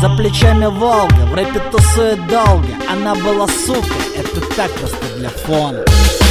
За плечами Волга, в рэпе тусует долго. Она была сука, это так просто для фона.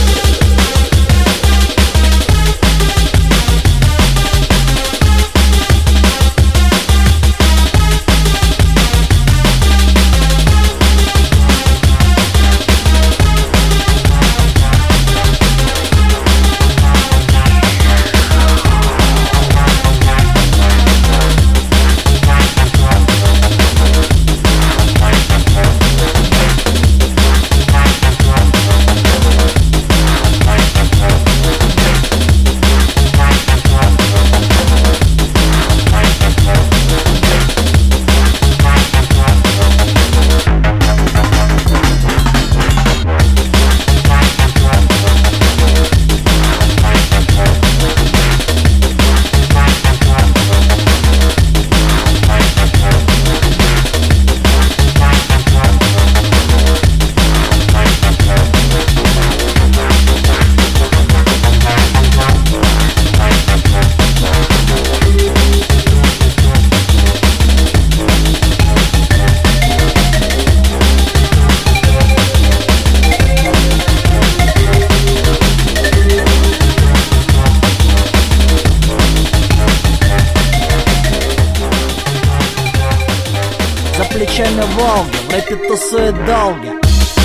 За плечами Волга, в рэпе тусует долго.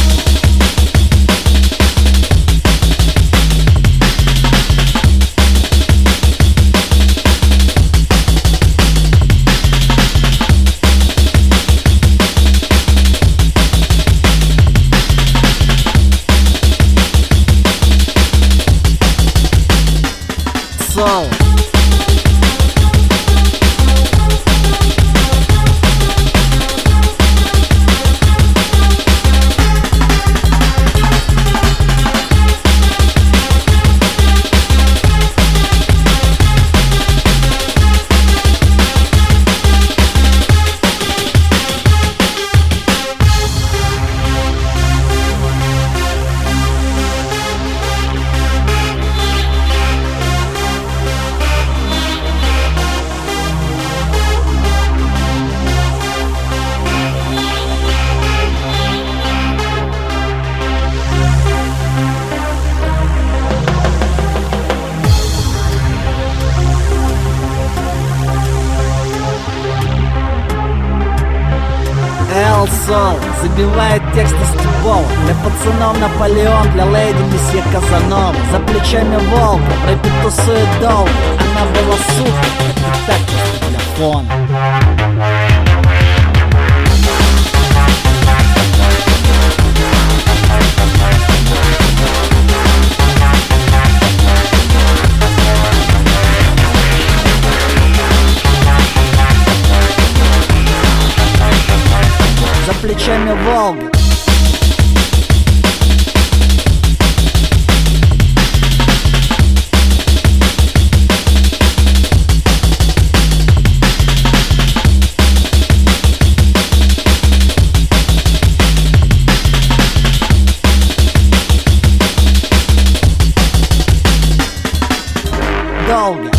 Соло. Сол забивает тексты стебол. Для пацанов Наполеон, для леди месье Казанова. За плечами Волга, в рэпе тусует долго. Она была сука, это так просто для фона. За плечами Волга. Долго.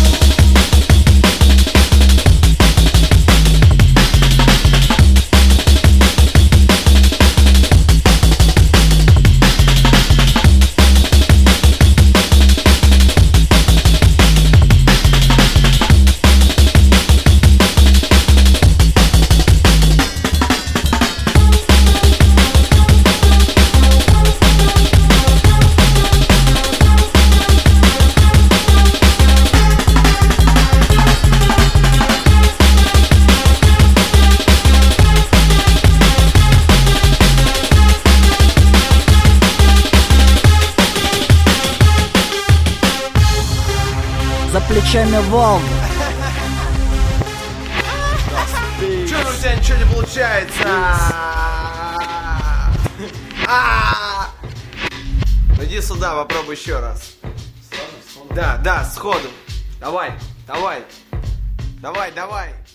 За плечами Волга. Чё у тебя ничего не получается? Иди сюда, попробуй еще раз. Да, сходу. Давай.